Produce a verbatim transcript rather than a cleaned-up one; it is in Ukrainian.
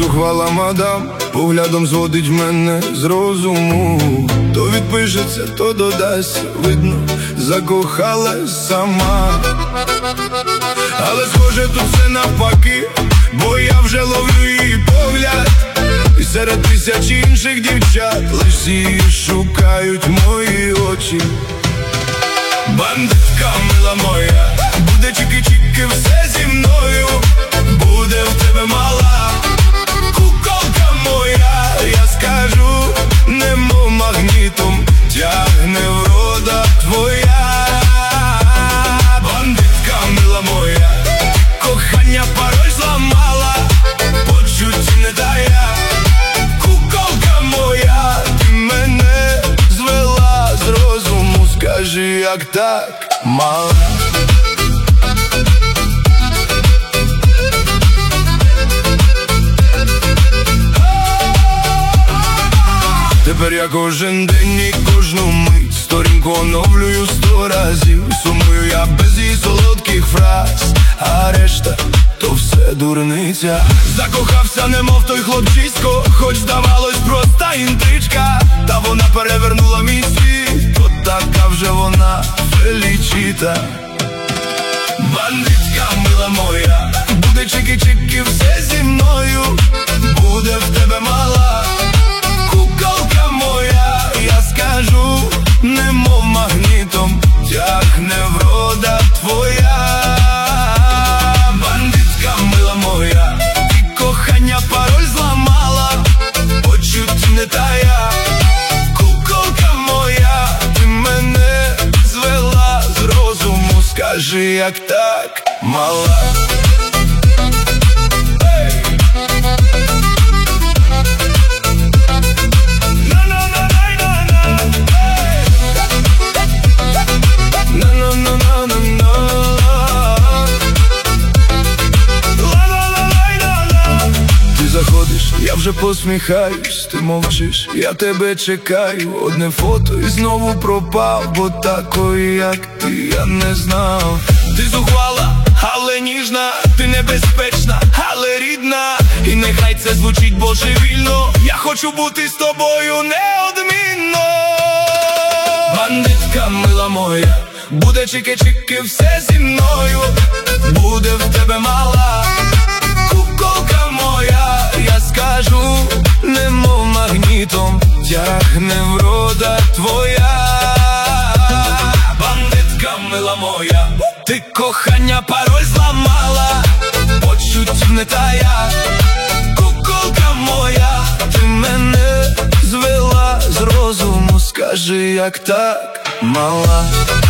зухвала мадам поглядом зводить мене з розуму. То відпишеться, то додасть, видно, закохалась сама. Але схоже тут все навпаки, бо я вже ловлю її погляд. І серед тисяч інших дівчат лиш її шукають мої очі. Бандитка мила моя, буде чики-чики все зі мною. Буде в тебе мала куколка моя. Я скажу, немов магнітом тягне врода твоя. Бандитка мила моя, кохання пароль зламала, почуттів не дая. Куколка моя, ти мене звела з розуму. Скажи, як так, мала? Тепер я кожен день і кожну мить сторінку оновлюю сто разів. Сумую я без її солодких фраз, а решта то все дурниця. Закохався немов той хлопчисько, хоч здавалось проста інтричка. Та вона перевернула мій світ, от така вже вона Фелічіта. Бандитка мила моя, буде чики-чики все зі мною. Буде в тебе мала куколка моя. Я скажу, немов магнітом тягне врода твоя. Бандитка мила моя, ти кохання пароль зламала, почуттів не тая. Куколка моя, ти мене звела з розуму. Скажи, як так, мала? Я вже посміхаюсь, ти мовчиш, я тебе чекаю. Одне фото і знову пропав, бо такої, як ти, я не знав. Ти зухвала, але ніжна, ти небезпечна, але рідна. І нехай це звучить божевільно, я хочу бути з тобою неодмінно. Бандитка мила моя, буде чики-чики все зі мною. Буде в тебе мала куколка моя. Я скажу, немов магнітом тягне врода твоя. Бандитка мила моя, ти кохання пароль зламала, почуттів не тая. Куколка моя, ти мене звела з розуму. Скажи, як так, мала?